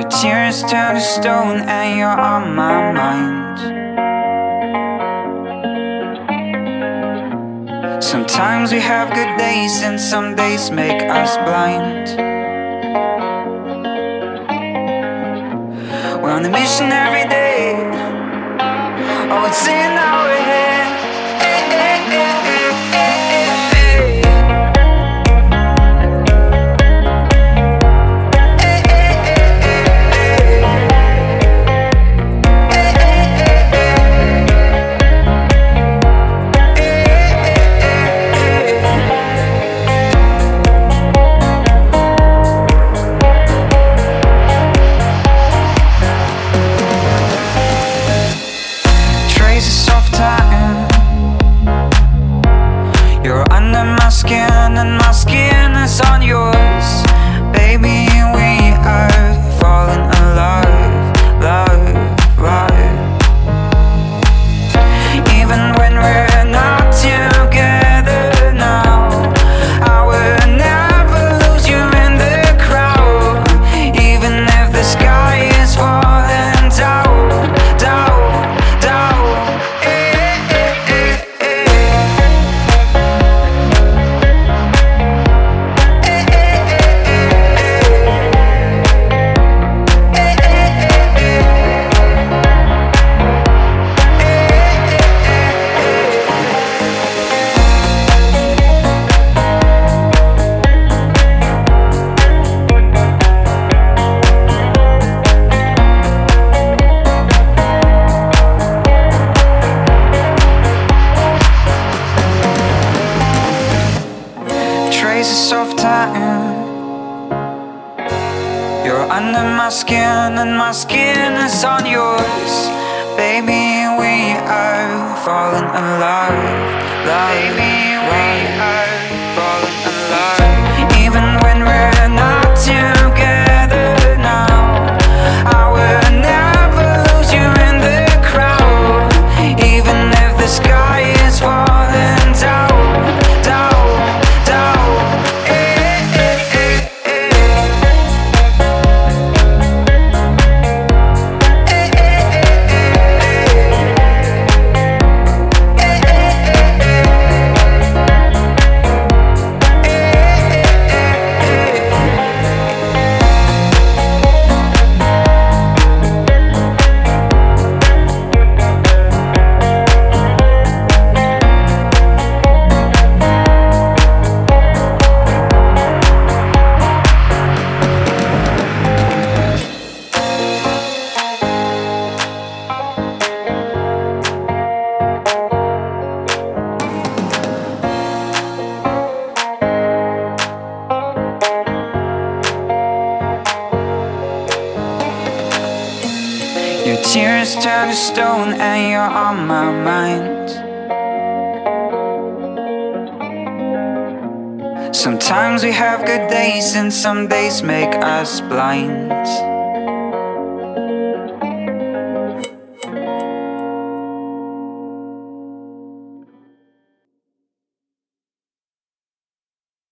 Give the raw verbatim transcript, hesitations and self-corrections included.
Tears turn to stone and you're on my mind. Sometimes we have good days and some days make us blind. We're on a mission every day. Oh, it's in our head. Eh, eh, eh, eh, eh, eh. And my skin is on yours. Baby, we are falling alive, live, live. Even when we're not together now, I will never lose you in the crowd. Even if the sky is falling down, down, down. Eh, eh, eh, eh. Traces of time. You're under my skin and my skin is on yours. Baby, we are falling alive, live. Baby, we are falling alive. Even when we're not together now, I will never lose you in the crowd. Even if the sky is falling down, down, down. Your tears turn to stone and you're on my mind. Sometimes we have good days and some days make us blind.